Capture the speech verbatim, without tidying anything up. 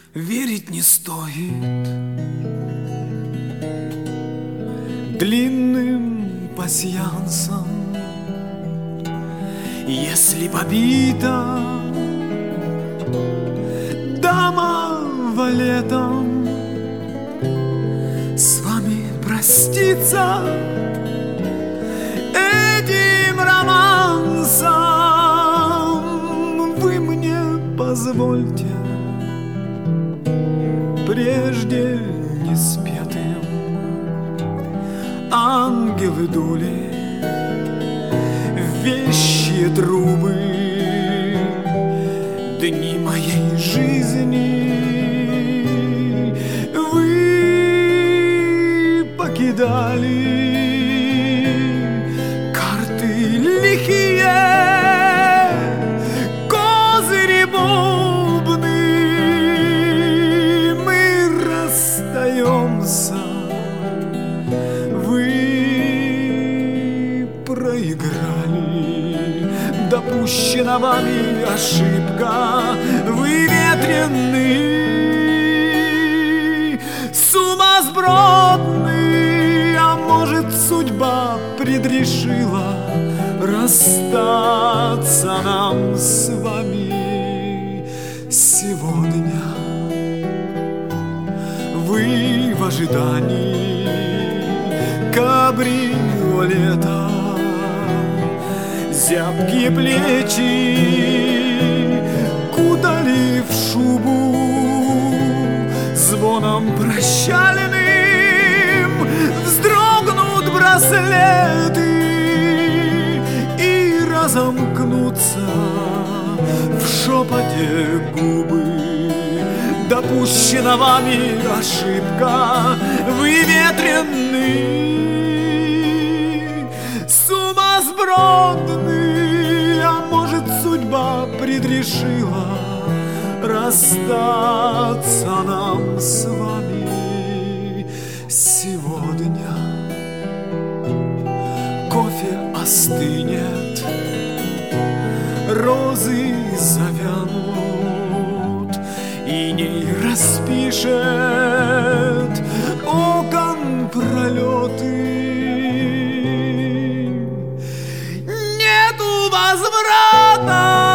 верить не стоит длинным пасьянсом. Если побита дама валетом, с вами проститься этим романсом вы мне позвольте, прежде не спетым. Ангелы дули вещие трубы, дни моей жизни вы покидали. Карты лихие, козыри бубны, мы расстаемся, вы проиграли. Допущена вами ошибка, вы ветрены, сумасбродны, а может судьба предрешила расстаться нам с вами сегодня. Вы в ожидании кабриолета, зябкие плечи кутали в шубу, звоном прощальным вздрогнут браслеты и разомкнутся в шепоте губы. Допущена вами ошибка, вы ветрены, сумасбродны, а может судьба предрешила расстаться нам с вами сегодня. Кофе остынет, розы завянут, иней распишет окон пролеты. Нету возврата